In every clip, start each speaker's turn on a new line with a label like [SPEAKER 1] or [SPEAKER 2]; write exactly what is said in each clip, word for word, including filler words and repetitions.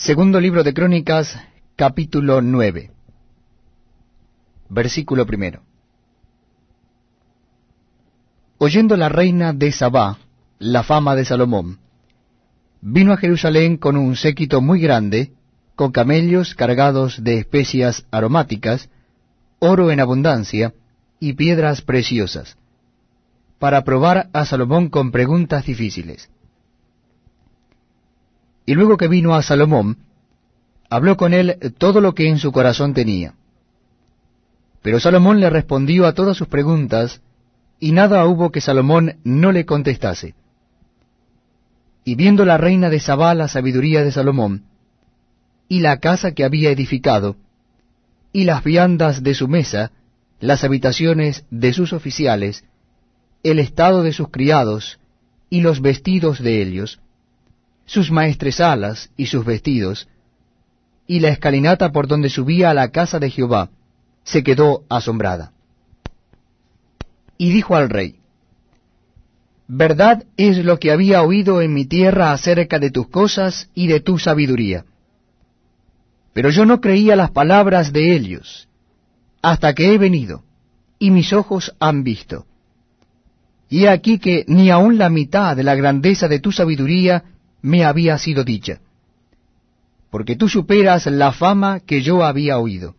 [SPEAKER 1] Segundo libro de Crónicas, capítulo nueve, versículo primero. Oyendo la reina de Sabá la fama de Salomón, vino a Jerusalén con un séquito muy grande, con camellos cargados de especias aromáticas, oro en abundancia y piedras preciosas, para probar a Salomón con preguntas difíciles. Y luego que vino a Salomón, habló con él todo lo que en su corazón tenía. Pero Salomón le respondió a todas sus preguntas, y nada hubo que Salomón no le contestase. Y viendo la reina de Sabá la sabiduría de Salomón, y la casa que había edificado, y las viandas de su mesa, las habitaciones de sus oficiales, el estado de sus criados, y los vestidos de ellos, sus maestresalas y sus vestidos, y la escalinata por donde subía a la casa de Jehová, se quedó asombrada. Y dijo al rey: Verdad es lo que había oído en mi tierra acerca de tus cosas y de tu sabiduría. Pero yo no creía las palabras de ellos, hasta que he venido, y mis ojos han visto. Y he aquí que ni aun la mitad de la grandeza de tu sabiduría me había sido dicha, porque tú superas la fama que yo había oído.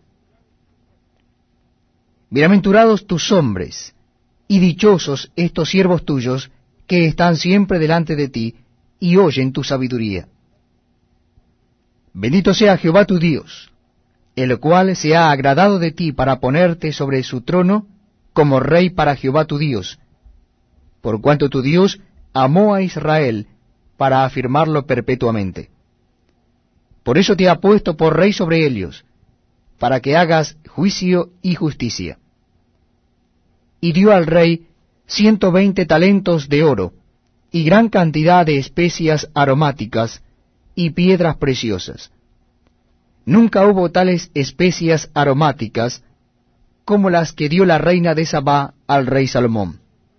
[SPEAKER 1] Bienaventurados tus hombres, y dichosos estos siervos tuyos, que están siempre delante de ti, y oyen tu sabiduría. Bendito sea Jehová tu Dios, el cual se ha agradado de ti para ponerte sobre su trono como rey para Jehová tu Dios, por cuanto tu Dios amó a Israel para afirmarlo perpetuamente. Por eso te ha puesto por rey sobre ellos, para que hagas juicio y justicia. Y dio al rey ciento veinte talentos de oro, y gran cantidad de especias aromáticas y piedras preciosas. Nunca hubo tales especias aromáticas como las que dio la reina de Sabá al rey Salomón.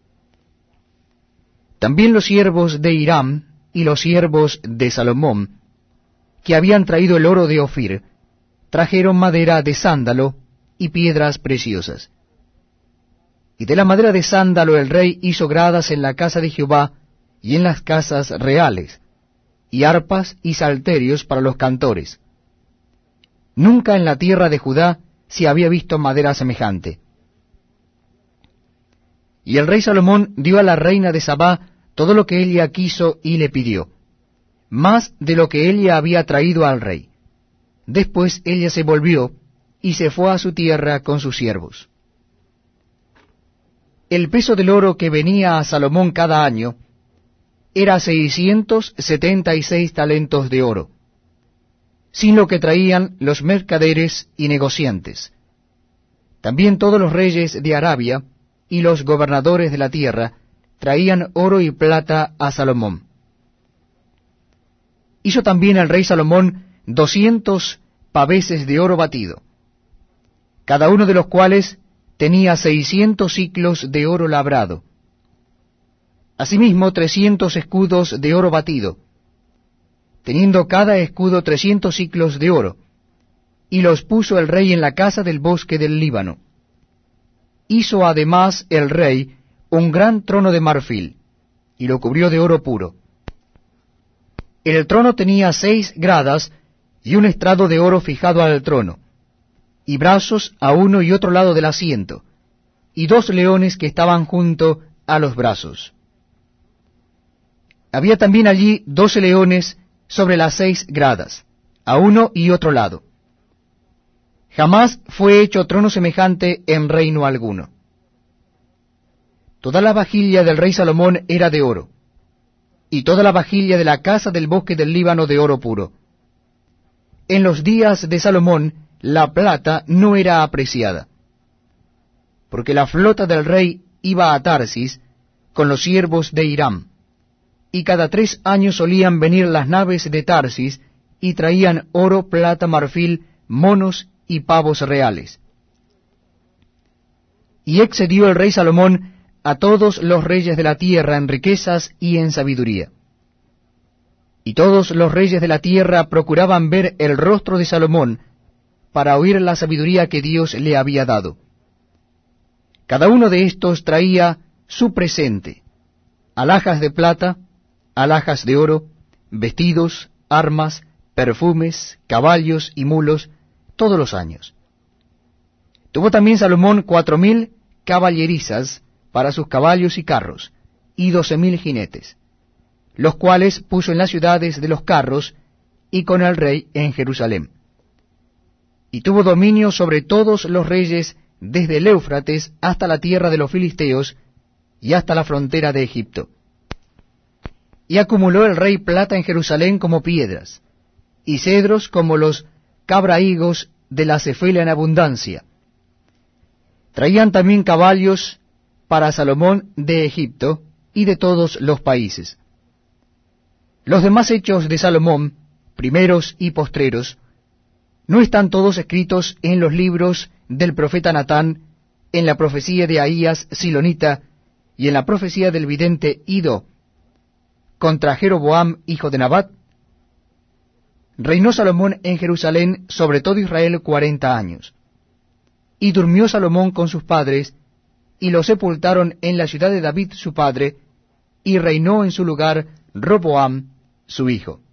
[SPEAKER 1] También los siervos de Hiram y los siervos de Salomón, que habían traído el oro de Ofir, trajeron madera de sándalo y piedras preciosas. Y de la madera de sándalo el rey hizo gradas en la casa de Jehová y en las casas reales, y arpas y salterios para los cantores. Nunca en la tierra de Judá se había visto madera semejante. Y el rey Salomón dio a la reina de Sabá todo lo que ella quiso y le pidió, más de lo que ella había traído al rey. Después ella se volvió y se fue a su tierra con sus siervos. El peso del oro que venía a Salomón cada año era seiscientos setenta y seis talentos de oro, sin lo que traían los mercaderes y negociantes. También todos los reyes de Arabia y los gobernadores de la tierra traían oro y plata a Salomón. Hizo también el rey Salomón doscientos paveses de oro batido, cada uno de los cuales tenía seiscientos siclos de oro labrado. Asimismo trescientos escudos de oro batido, teniendo cada escudo trescientos siclos de oro, y los puso el rey en la casa del bosque del Líbano. Hizo además el rey un gran trono de marfil, y lo cubrió de oro puro. El trono tenía seis gradas, y un estrado de oro fijado al trono, y brazos a uno y otro lado del asiento, y dos leones que estaban junto a los brazos. Había también allí doce leones sobre las seis gradas, a uno y otro lado. Jamás fue hecho trono semejante en reino alguno. Toda la vajilla del rey Salomón era de oro, y toda la vajilla de la casa del bosque del Líbano de oro puro. En los días de Salomón la plata no era apreciada, porque la flota del rey iba a Tarsis con los siervos de Hiram, y cada tres años solían venir las naves de Tarsis y traían oro, plata, marfil, monos y pavos reales. Y excedió el rey Salomón a todos los reyes de la tierra en riquezas y en sabiduría. Y todos los reyes de la tierra procuraban ver el rostro de Salomón, para oír la sabiduría que Dios le había dado. Cada uno de estos traía su presente: alhajas de plata, alhajas de oro, vestidos, armas, perfumes, caballos y mulos, todos los años. Tuvo también Salomón cuatro mil caballerizas para sus caballos y carros, y doce mil jinetes, los cuales puso en las ciudades de los carros, y con el rey en Jerusalén. Y tuvo dominio sobre todos los reyes, desde el Éufrates hasta la tierra de los filisteos, y hasta la frontera de Egipto. Y acumuló el rey plata en Jerusalén como piedras, y cedros como los cabrahigos de la Cefela en abundancia. Traían también caballos para Salomón de Egipto y de todos los países. Los demás hechos de Salomón, primeros y postreros, ¿no están todos escritos en los libros del profeta Natán, en la profecía de Ahías Silonita, y en la profecía del vidente Ido, contra Jeroboam, hijo de Nabat? Reinó Salomón en Jerusalén sobre todo Israel cuarenta años. Y durmió Salomón con sus padres, y lo sepultaron en la ciudad de David su padre, y reinó en su lugar Roboam su hijo.